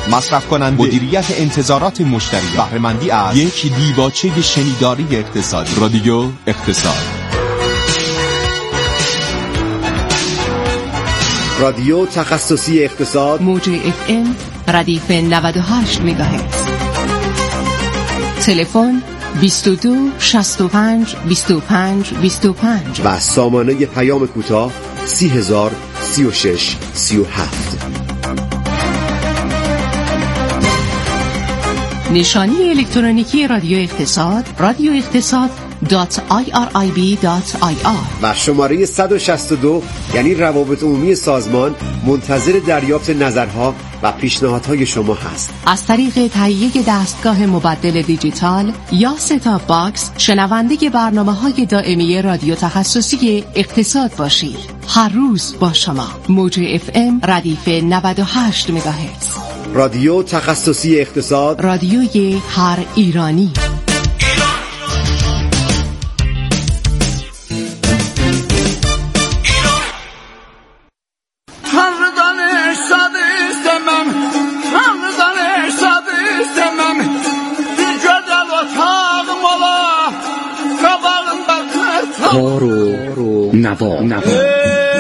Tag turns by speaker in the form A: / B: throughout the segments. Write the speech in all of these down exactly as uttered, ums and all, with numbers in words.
A: مصرف کننده، مدیریت انتظارات مشتری، بهره‌مندی از یک دیباچه شنیداری اقتصادی. رادیو اقتصاد.
B: رادیو تخصصی اقتصاد،
C: موج اف ام ردیف نود و هشت مگاهرتز. تلفن بیست و دو شصت و پنج بیست و پنج بیست و پنج
B: و سامانه پیام کوتاه سی هزار سی و شش سی و هفت.
C: نشانی الکترونیکی رادیو اقتصاد رادیو اقتصاد دات آی آر آی بی دات آی آر
B: و شماره صد و شصت و دو یعنی روابط عمومی سازمان منتظر دریافت نظرها و پیشنهادهای شما هست.
C: از طریق تهیه دستگاه مبدل دیجیتال یا ستاپ باکس شنونده برنامه‌های دائمی رادیو تخصصی اقتصاد باشید. هر روز با شما. موج اف ام ردیف نود و هشت مگاهرتز.
B: رادیو تخصصی اقتصاد،
C: رادیوی هر ایرانی.
D: کار و نوا نوا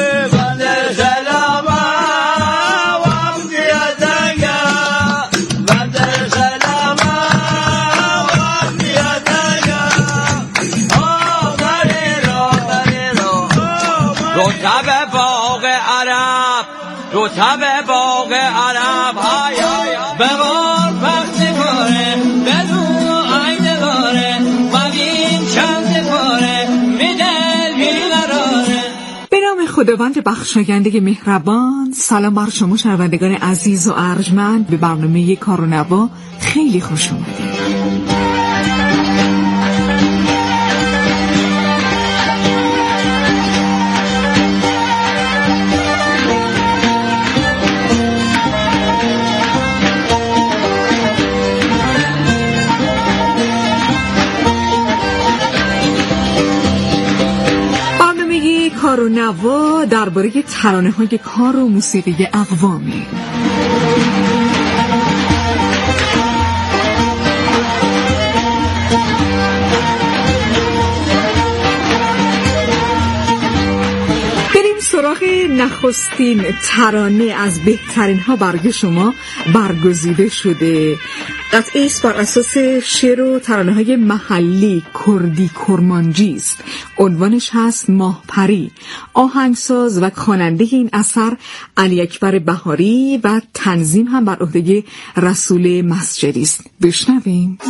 E: رتب باغ عرب رتب باغ عرب های ببار وقت کاره بدون عین داره مبین چند کاره میدل بیقراره.
F: به نام خداوند بخشاینده مهربان. سلام بر شما شنوندگان عزیز و ارجمند. به برنامه کار و نوا خیلی خوش اومدید. کار و نوا درباره ترانه‌های کار و موسیقی اقوامی. بریم سراغ نخستین ترانه از بهترین ها برای شما برگزیده شده. قطعه ایست بر اساس شعر و ترانه های محلی کردی کرمانجی است. عنوانش هست ماه پری. آهنگساز و خواننده این اثر علی اکبر بهاری و تنظیم هم بر عهده رسول مسجدی است. بشنویم.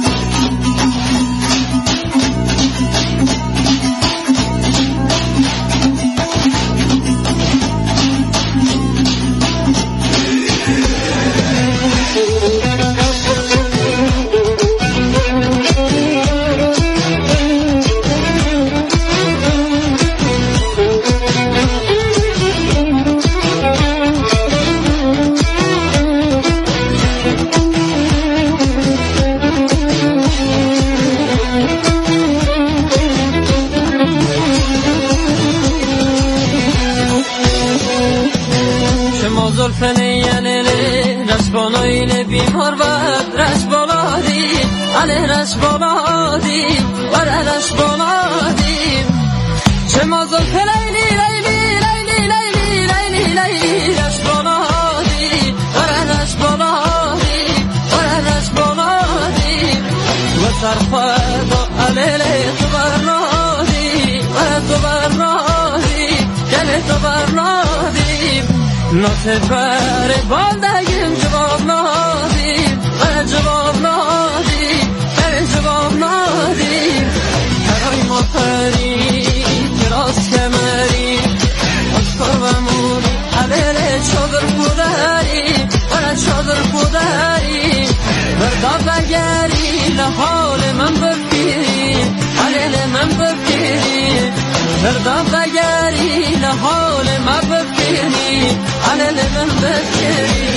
E: بیمار بد رش بلادی علی رش بلادی بر رش بلادی چه مازل لیلی لیلی لیلی لیلی لیلی لیلی رش بلادی بر رش بلادی بر رش بلادی و سرخواد و علی تو برنادی و تو برنادی گل تو برنادی نوت بر بالدگیم جواب نادیم و جواب نادیم و جواب نادیم برای ما پری کراس کمری اشکار و موری علیل چادر بوداری و چادر بوداری بردا بگری لحال من بپیری علیل من بپیری بردا بگری لحال من بپیری علیل من بپیری.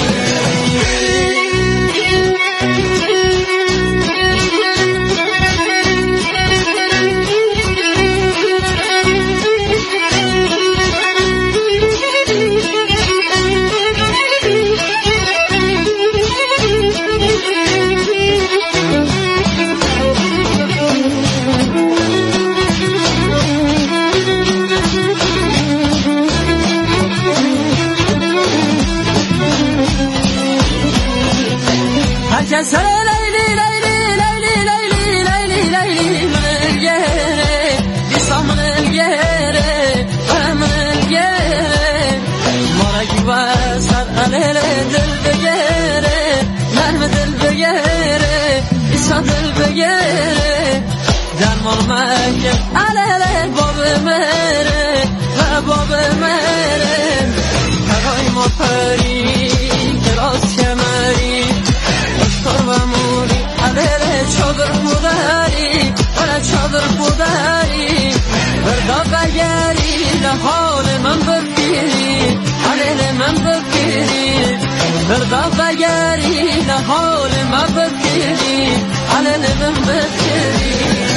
E: سر لیلی لیلی لیلی لیلی لیلی لیلی من گره بیسا من گره من گره مرگ و سر علیل دل بگره نرم دل بگره بیسا دل بگره در مرمک علیل باب مره و باب مره هوای ما پری کراس کمری اشتر و موری علیل چادر خودری ولا چادر خودری بردا بگری لحال من بگیری علیل من بگیری بردا بگری لحال من بگیری علیل من بگیری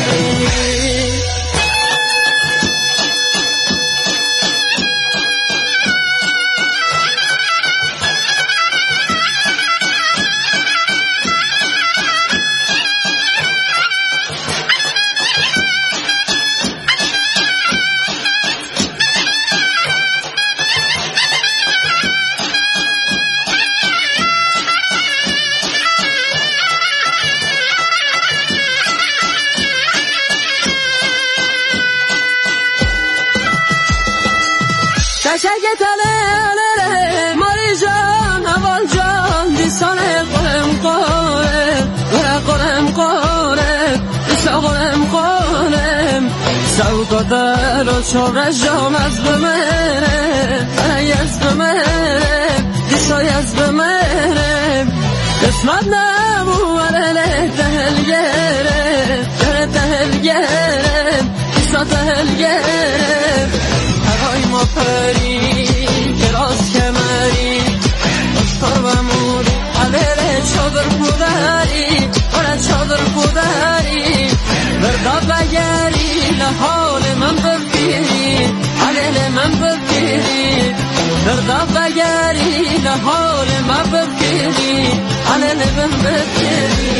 E: شگه تله ماری جان هوال جان دیسانه قلم قلم و قلم قلم دیسا قلم قلم سوکا در و چورش جام از بمره یز بمره دیسا یز بمره قسمت نمو علیه تهل گره تهل گره دیسا تهل گره هوای ما پری کراس کمری اشتر و موری علیل چادر خودری ولا چادر خودری بردا بگری لحال من بگیری علیل من بگیری بردا بگری لحال من بگیری علیل من بگیری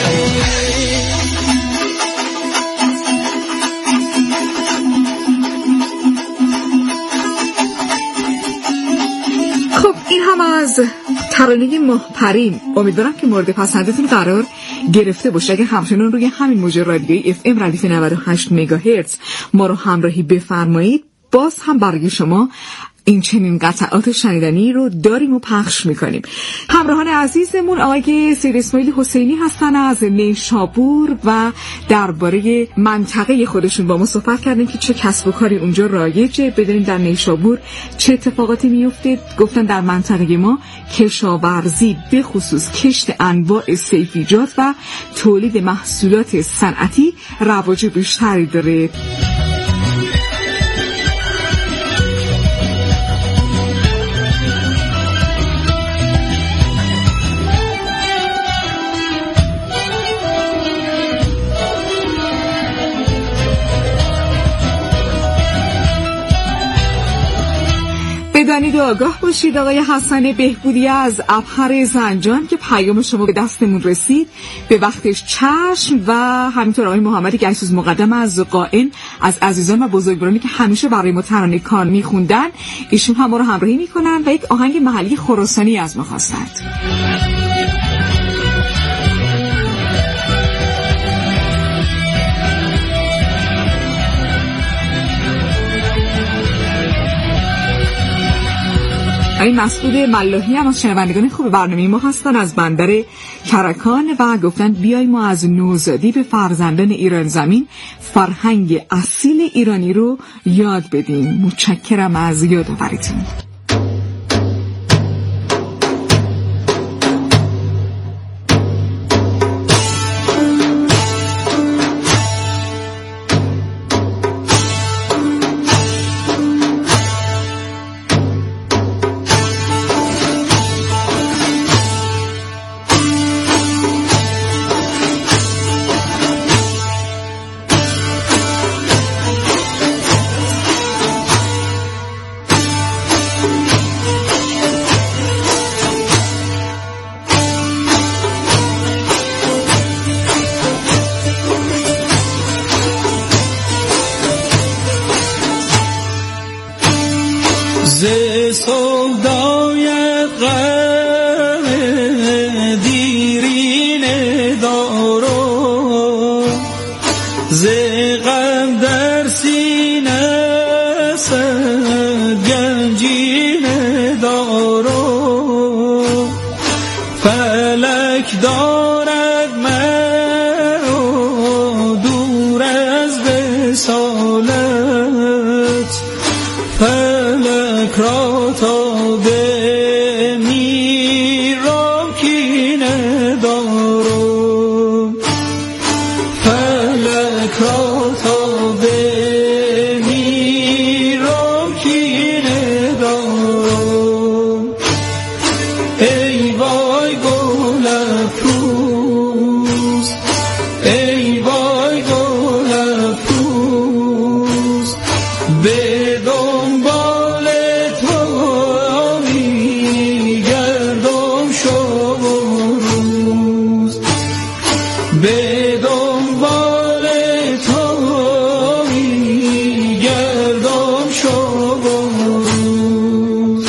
F: این هم از ترانه ماهپرین. امیدوارم که مورد پسندتون قرار گرفته باشه. اگه همچنان روی همین موج رادیویی اف ام ردیف نود و هشت مگاهرتز ما رو همراهی بفرمایید، باز هم برای شما این چنین قطعات شنیدنی رو داریم و پخش میکنیم. همراهان عزیزمون آقای سید اسماعیل حسینی هستن از نیشابور و درباره منطقه خودشون با ما صحبت کردیم که چه کسب و کاری اونجا رایجه، بدونیم در نیشابور چه اتفاقاتی میفته. گفتن در منطقه ما کشاورزی به خصوص کشت انواع سیفیجات و تولید محصولات صنعتی رواج بیشتری داره. بدانید و آگاه باشید آقای حسن بهبودی از ابهر زنجان که پیام شما به دستمون رسید به وقتش چشم، و همینطور آقای محمدی که عزیز مقدم از قائن، از عزیزان و بزرگوارانی که همیشه برای ما ترانه کان میخوندن، ایشون هم ما رو همراهی میکنن و یک آهنگ محلی خراسانی از ما خواستند. این مسعود ملاحی هم از شنوندگان خوب برنامه ما هستن از بندر کرکان و گفتن بیای ما از نوزادی به فرزندان ایران زمین فرهنگ اصیل ایرانی رو یاد بدیم. متشکرم از یادآوریتون.
G: سودای غم دیرین دارم فلک دارد مرا دور از وصالت فلک را تا بمیرم کینه دارم فلک را تا بمیرم کینه دارم ای وای گل افروز ای وای گل افروز به دنبال تو میگردم شب و روز به دنبال تو میگردم شب و روز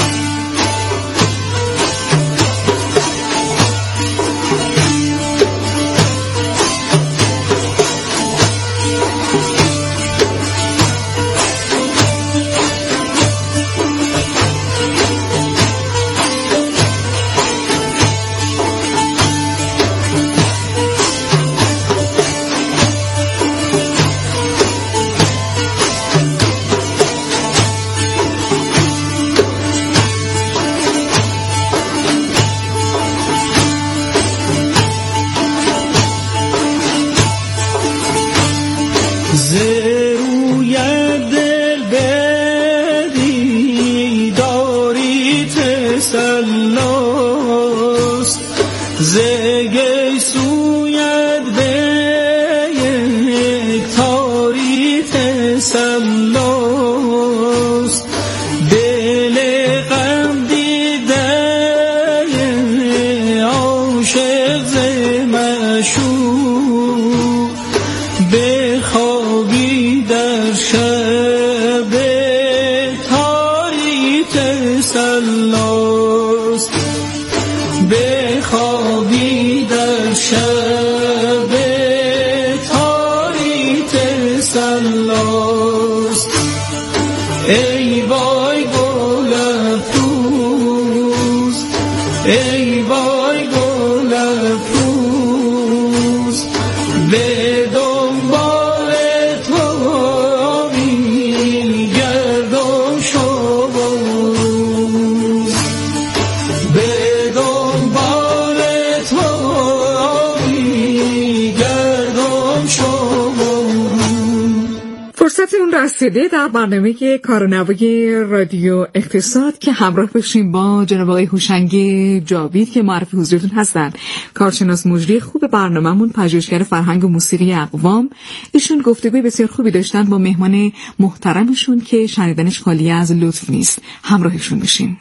G: زروی دل بدی داری تسلاست زگی سوید به یک تاری تسلاست دل غم دیده عاشق ز معشوق بخوابی در شب تاری تسلاست بخوابی در شب تاری تسلاست ای وای گل افروز ای وای گل افروز به دنبال تو میگردم شب و روز به دنبال تو میگردم شب و روز.
F: فرصت اون رسیده در برنامه کارنوای رادیو اقتصاد که همراه بشیم با جناب آقای هوشنگ جاوید که معرفی حضورتون هستند، کارشناس مجری خوب برنامه‌مون، پژوهشگر فرهنگ و موسیقی اقوام. ایشون گفتگوی بسیار خوبی داشتن با مهمان محترمشون که شنیدنش خالی از لطف نیست. همراهشون بشیم.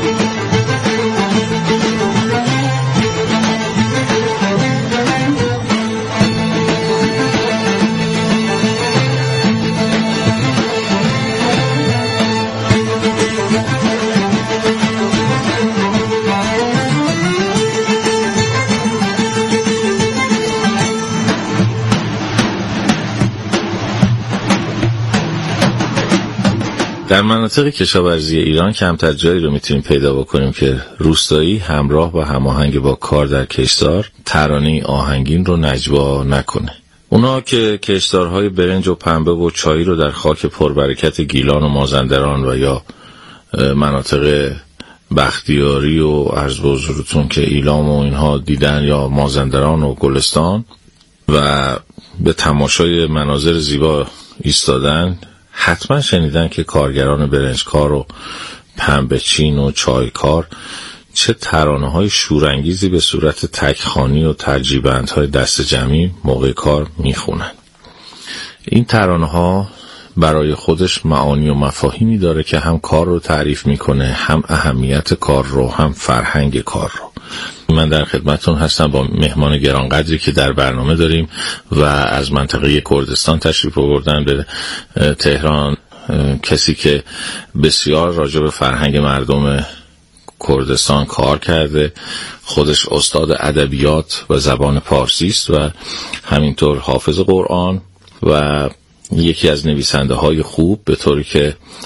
H: در مناطق کشاورزی ایران کمتر جایی رو میتونیم پیدا بکنیم که روستایی همراه و هماهنگ با کار در کشتار ترانه آهنگین رو نجوا نکنه. اونا که کشتارهای برنج و پنبه و چایی رو در خاک پربرکت گیلان و مازندران و یا مناطق بختیاری و عرض به حضورتون که ایلام و اینها دیدن یا مازندران و گلستان و به تماشای مناظر زیبا ایستادن، حتما شنیدن که کارگران برنجکار و پنبه چین و چایکار چه ترانه های شورانگیزی به صورت تکخوانی و ترجیبندهای دست جمعی موقع کار میخونن. این ترانه ها برای خودش معانی و مفاهیمی داره که هم کار رو تعریف میکنه، هم اهمیت کار رو، هم فرهنگ کار رو. من در خدمتون هستم با مهمان گرانقدری که در برنامه داریم و از منطقه کردستان تشریف آوردن به تهران، کسی که بسیار راجع به فرهنگ مردم کردستان کار کرده، خودش استاد ادبیات و زبان پارسی است و همینطور حافظ قرآن و یکی از نویسنده های خوب، به طوری که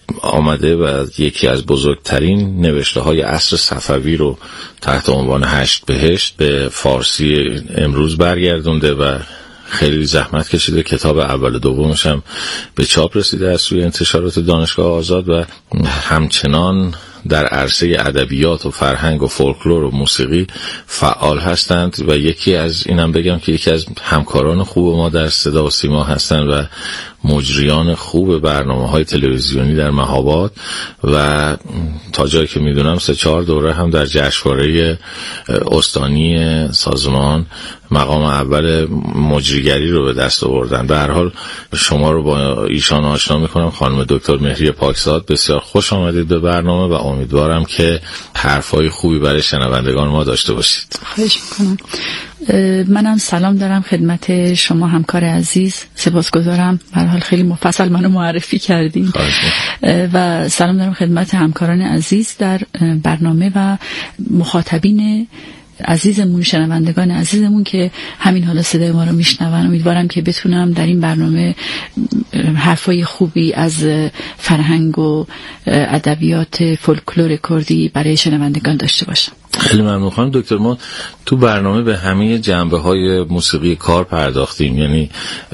H: آمده و یکی از بزرگترین نوشته های عصر صفوی رو تحت عنوان هشت بهشت به فارسی امروز برگردونده و خیلی زحمت کشیده. کتاب اول و دومش هم به چاپ رسیده از سوی انتشارات دانشگاه آزاد و همچنان در عرصه ادبیات و فرهنگ و فولکلور و موسیقی فعال هستند و یکی از اینم بگم که یکی از همکاران خوب ما در صدا و سیما هستند و مجریان خوب برنامه‌های تلویزیونی در مهاباد و تا جایی که میدونم سه چهار دوره هم در جشنواره استانی سازمان مقام اول مجریگری رو به دست آوردن. به هر حال شما رو با ایشان آشنا میکنم، خانم دکتر مهری پاکزاد. بسیار خوش آمدید به برنامه و امیدوارم که حرفای خوبی برای شنوندگان ما داشته باشید.
I: خواهش میکنم. منم سلام دارم خدمت شما همکار عزیز، سپاسگزارم به هر حال خیلی مفصل منو معرفی کردین و سلام دارم خدمت همکاران عزیز در برنامه و مخاطبین عزیزمون، شنوندگان عزیزمون که همین حالا صدای ما رو میشنون. امیدوارم که بتونم در این برنامه حرفای خوبی از فرهنگ و ادبیات فولکلور کردی برای شنوندگان داشته باشم.
H: خیلی ممنون خانم دکتر. ما تو برنامه به همه جنبه‌های موسیقی کار پرداختیم، یعنی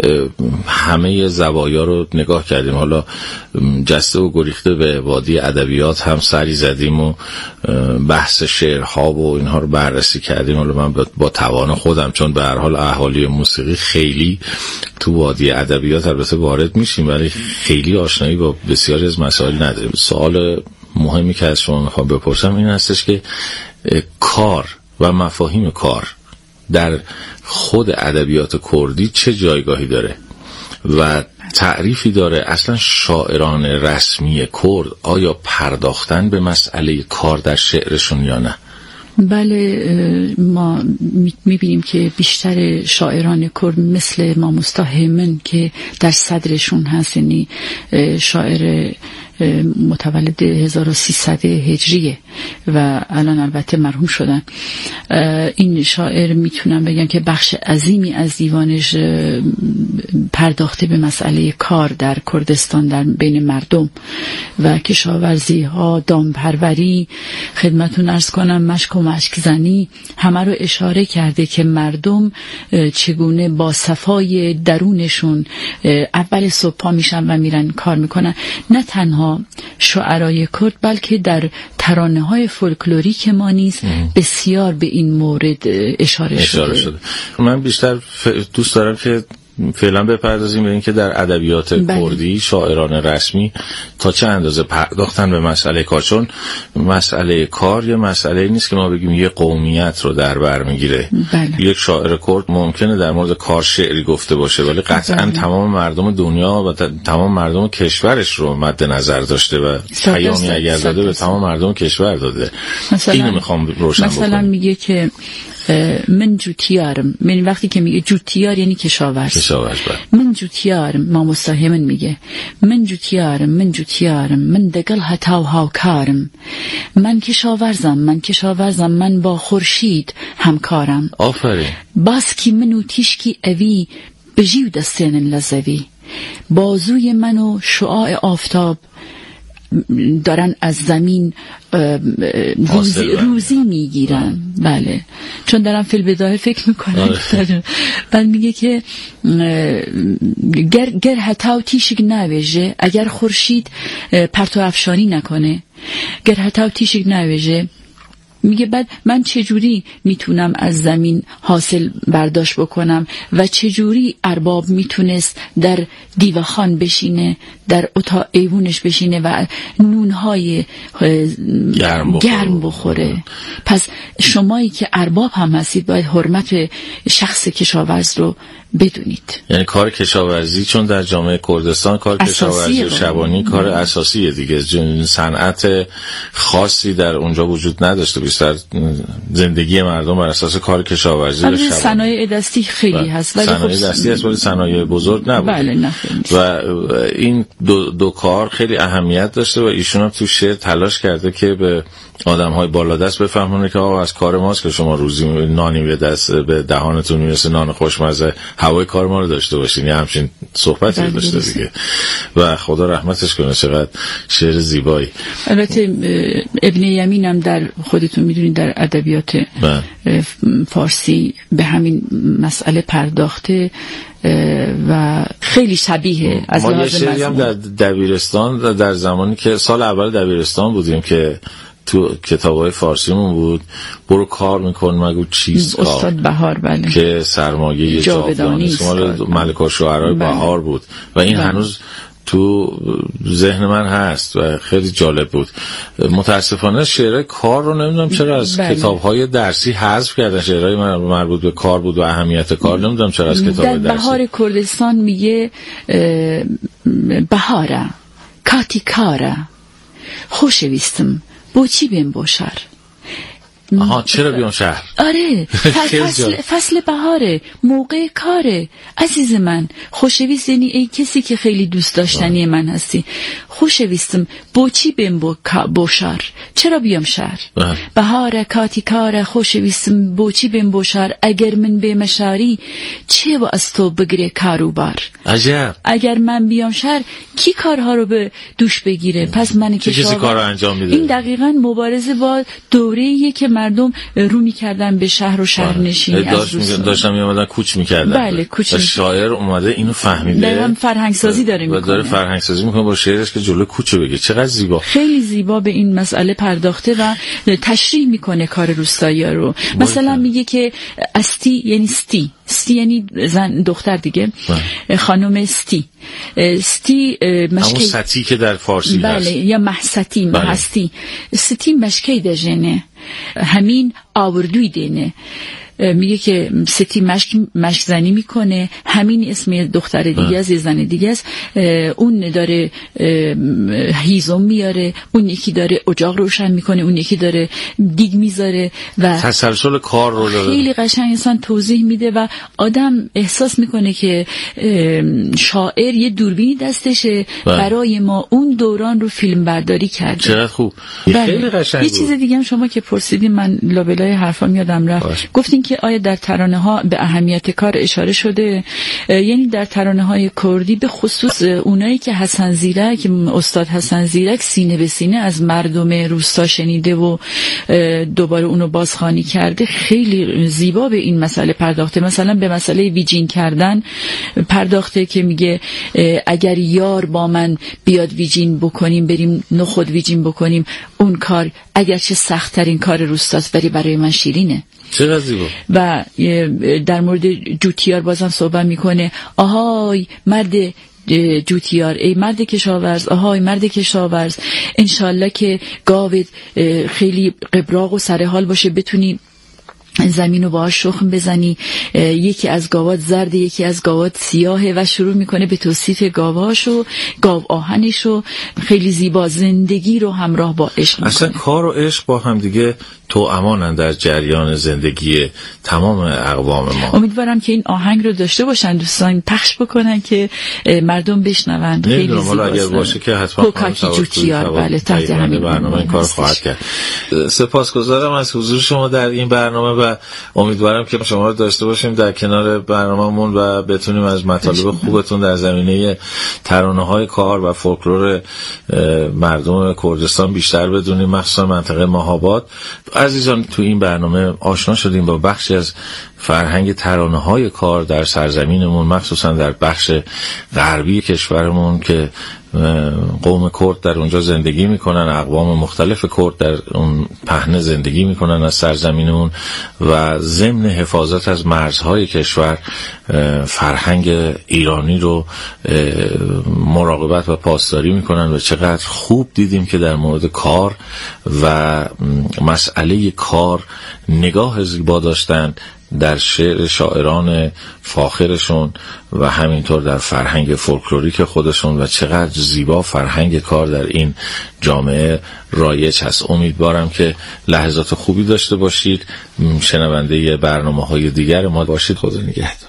H: همه زوایا رو نگاه کردیم. حالا جسته و گریخته به وادی ادبیات هم سری زدیم و بحث شعرها و اینها رو بررسی کردیم. حالا من با توان خودم، چون به هر حال اهالی موسیقی خیلی تو وادی ادبیات البته وارد میشیم ولی خیلی آشنایی با بسیاری از مسائل نداریم. سوال مهمی که از شما میخوام بپرسم این هستش که کار و مفاهیم کار در خود ادبیات کردی چه جایگاهی داره و تعریفی داره؟ اصلا شاعران رسمی کرد آیا پرداختن به مسئله کار در شعرشون یا نه؟
I: بله، ما میبینیم که بیشتر شاعران کرد مثل امام مستهمن که در صدرشون هست، یعنی شاعر متولد هزار و سیصد هجریه و الان البته مرحوم شدن. این شاعر میتونم بگم که بخش عظیمی از دیوانش پرداخته به مسئله کار در کردستان در بین مردم و کشاورزی ها، دامپروری، خدمتون عرض کنم مشک و مشک زنی، همه رو اشاره کرده که مردم چگونه با صفای درونشون اول صبح پا میشن و میرن کار میکنن. نه تنها شعرای کرد بلکه در ترانه های فولکلوریک ما نیز بسیار به این مورد اشاره, اشاره شده. شده.
H: من بیشتر ف... دوست دارم که فعلا بپردازیم به این که در ادبیات کردی شاعران رسمی تا چه اندازه پرداختن به مسئله کار، چون مسئله کار یه مسئله نیست که ما بگیم یه قومیت رو در بر میگیره. یک شاعر کرد ممکنه در مورد کار شعری گفته باشه ولی قطعا بله. تمام مردم دنیا و تمام مردم کشورش رو مد نظر داشته و پیامی اگر داده به تمام مردم کشور داده. اینو میخوام روشن بکنم.
I: مثلا میگه که من جوتیارم، من وقتی که میگه جوتیار یعنی کشاورز.
H: کشاورز
I: من جوتیارم، ما مستهمن میگه من جوتیارم، من جوتیارم، من دگل هتاو هاو کارم، من کشاورزم، من کشاورزم، من با خورشید همکارم.
H: آفرین.
I: باز کی منو تیشکی اوی بجیو دستین لزوی، بازوی منو شعاع آفتاب دارن از زمین روزی, روزی میگیرن. بله، چون دارم فی البدایه فکر میکنم بعد میگه که گر, گر هتاو تیشک نویجه، اگر خورشید پرتو افشانی نکنه، گر هتاو تیشک نویجه، میگه بعد من چجوری میتونم از زمین حاصل برداشت بکنم و چجوری ارباب میتونست در دیوخان بشینه، در اتاق ایوونش بشینه و نونهای گرم بخوره. گرم بخوره. پس شمایی که ارباب هم هستید باید حرمت شخص کشاورز رو بدونید.
H: یعنی کار کشاورزی چون در جامعه کردستان کار کشاورزی و شبانی کار اساسیه دیگه، صنعت خاصی در اونجا وجود نداشته، بیشتر زندگی مردم بر اساس کار کشاورزی و شبانی.
I: صنایع دستی خیلی هست ولی
H: صنایع
I: خب
H: دستی هست ولی صنایع بزرگ نبود.
I: بله نه
H: و این دو, دو کار خیلی اهمیت داشته و ایشون هم تو شعر تلاش کرده که به آدم‌های بالا دست بفهمونه که آقا از کار ماست که شما روزی نانی به دست به دهانتون میرسه، نان خوشمزه، هوای کار ما رو داشته باشین. یه همچین صحبتی رو داشته دیگه و خدا رحمتش کنه. چقدر شعر زیبایی. البته
I: ابن یمین هم در خودتون میدونید در ادبیات فارسی به همین مسئله پرداخته و خیلی شبیه از
H: ما یه شعری هم در دبیرستان، در زمانی که سال اول دبیرستان بودیم که تو کتابای فارسیمون بود، برو کار میکن مگو چیست کار،
I: استاد بهار بله
H: که سرمایه جاودانی است، مال ملک الشعرای بهار بود و این بله. هنوز تو ذهن من هست و خیلی جالب بود. متاسفانه شعرهای کار رو نمیدونم چرا از بله. کتاب‌های درسی حذف کردن. شعرهای مربوط به کار بود و اهمیت کار نمیدونم چرا از کتاب درسی.
I: در بهار کردستان میگه بهاره کاتی کاره خوشویستم بوچی بیم باشر.
H: آها چرا بیام شهر؟
I: آره فصل, فصل بهاره، موقع کاره. عزیز من خوشویست یعنی ای کسی که خیلی دوست داشتنی من هستی، خوشویستم بوچی بیم باشر، چرا بیام شهر؟ بهاره کاتی کاره خوشویستم بوچی بیم باشر، اگر من بیم شهری چه و از تو بگیره کاروبار.
H: عجب.
I: اگر من بیام شهر کی کارها رو به دوش بگیره؟ پس من که
H: کسی کارو انجام میده.
I: این دقیقاً مبارزه با دوره‌ایه که مردم رو می‌کردن به شهر و شهرنشینی.
H: داشت می‌گن داشتم می‌آمدن کوچ می‌کردن.
I: بله کوچ.
H: و شاعر اومده اینو فهمیده.
I: دارم فرهنگ سازی داره می‌کنه.
H: و داره فرهنگ سازی می‌کنه با شعرش که جلو کوچو بگه. چقدر زیبا.
I: خیلی زیبا به این مسئله پرداخته و تشریح می‌کنه کار روستایی‌ها رو. مثلا میگه که استی یعنی ستی. ستی یعنی زن دختر دیگه. خانم ستی. ستی
H: مشکی. همون ستی که در فارسی
I: بله
H: هست.
I: بله یا محستی محستی. ستی مشکی دژنه. همین آوردوی دینه. میگه که ستی مشک مشک زنی میکنه، همین اسم دختر دیگه از زن دیگه است. اون داره هیزم میاره، اون یکی داره اجاق روشن میکنه، اون یکی داره دیگ میذاره و
H: تسلسل کار رو داره.
I: خیلی قشنگ انسان توضیح میده و آدم احساس میکنه که شاعر یه دوربینی دستشه برای ما اون دوران رو فیلم برداری کرده.
H: چقدر خوب.
I: خیلی قشنگ. یه چیز دیگه هم شما که پرسیدین من لابلای حرفام یادم رفت. گفتین که آیا در ترانه ها به اهمیت کار اشاره شده؟ یعنی در ترانه های کردی به خصوص اونایی که حسن زیرک، استاد حسن زیرک سینه به سینه از مردم روستا شنیده و دوباره اونو بازخوانی کرده، خیلی زیبا به این مسئله پرداخته. مثلا به مسئله ویجین کردن پرداخته که میگه اگر یار با من بیاد ویجین بکنیم، بریم نخود ویجین بکنیم، اون کار اگرچه سخت ترین کار روستاست ولی برای من شیرینه.
H: چقدر زیبا.
I: و در مورد جوتیار بازم صحبت میکنه. آهای مرد جوتیار، ای مرد کشاورز، آهای مرد کشاورز، انشالله که گاوت خیلی قبراق و سرحال باشه، بتونی زمین رو باهاش شخم بزنی. یکی از گاوات زرد، یکی از گاوات سیاهه و شروع میکنه به توصیف گاواشو، گاو آهنشو. خیلی زیبا زندگی رو همراه با عشق میکنه.
H: اصلا کار و عشق با هم دیگه تو امانن در جریان زندگی تمام اقوام ما.
I: امیدوارم که این آهنگ رو داشته باشن دوستان، پخش بکنن که مردم بشنون. خیلی زیبا.
H: اگر باشه که حتما
I: کوکاکی جوتیار بله تحت همین
H: برنامه این کار خواهد کرد. سپاسگزارم از حضور شما در این برنامه و امیدوارم که شما رو داشته باشیم در کنار برنامه‌مون و بتونیم از مطالب خوبتون در زمینه ترانه‌های کار و فولکلور مردم کردستان بیشتر بدونیم، مخصوصا منطقه ماهاباد. عزیزان تو این برنامه آشنا شدیم با بخشی از فرهنگ ترانه‌های کار در سرزمینمون، مخصوصا در بخش غربی کشورمون که قوم کرد در اونجا زندگی میکنن، اقوام مختلف کرد در اون پهنه زندگی میکنن از سرزمین اون و ضمن حفاظت از مرزهای کشور فرهنگ ایرانی رو مراقبت و پاسداری میکنن و چقدر خوب دیدیم که در مورد کار و مسئله کار نگاه زیبا داشتن در شعر شاعران فاخرشون و همینطور در فرهنگ فولکلوریک خودشون و چقدر زیبا فرهنگ کار در این جامعه رایج هست. امیدوارم که لحظات خوبی داشته باشید، شنونده برنامه‌های دیگر ما باشید. خدا نگهدار.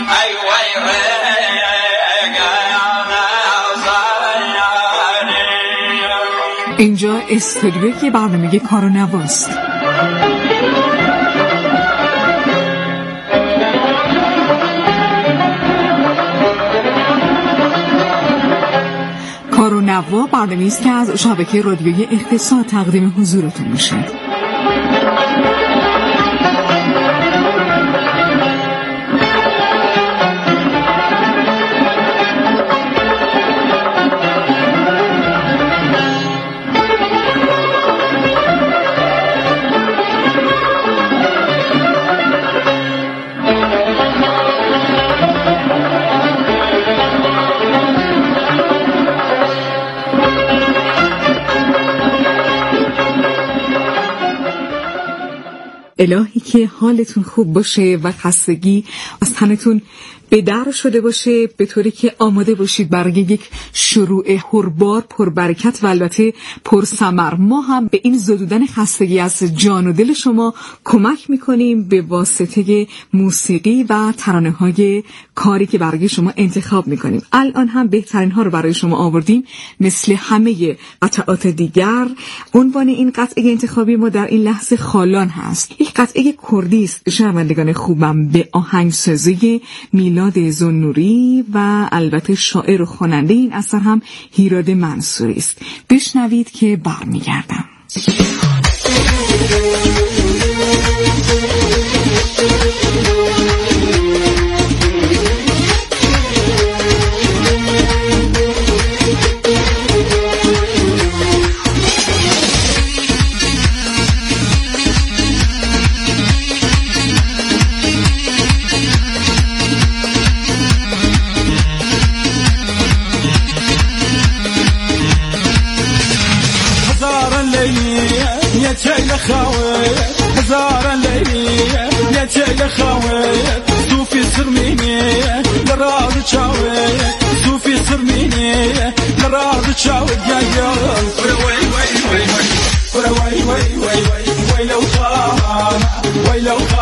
F: اینجا استودیوی برنامه کار و نواست. کار و نوا برنامه‌ای است که از شبکه رادیویی اقتصاد تقدیم حضورتون میشه. الهی که حالتون خوب باشه و خستگی از تنتون به در شده باشه، به طوری که آماده باشید برای یک شروع پربار پربرکت و البته پرثمر. ما هم به این زدودن خستگی از جان و دل شما کمک میکنیم به واسطه موسیقی و ترانه های کاری که برای شما انتخاب میکنیم. الان هم بهترین ها رو برای شما آوردیم مثل همه قطعات دیگر. عنوان این قطعه انتخابی ما در این لحظه خالان هست. یک قطعه کردی است شنوندگان خوبم به آهنگسازی میلاد زنوری و البته شاعر و خواننده این اثر هم هیراد منصوری است. بشنوید که برمیگردم.
G: هزار ليلة يا تيل خويت صوفي سرميني لراض تشاوي صوفي سرميني لراض تشاوي يا يا وي وي وي وي وي وي وي وي لو خان وي لو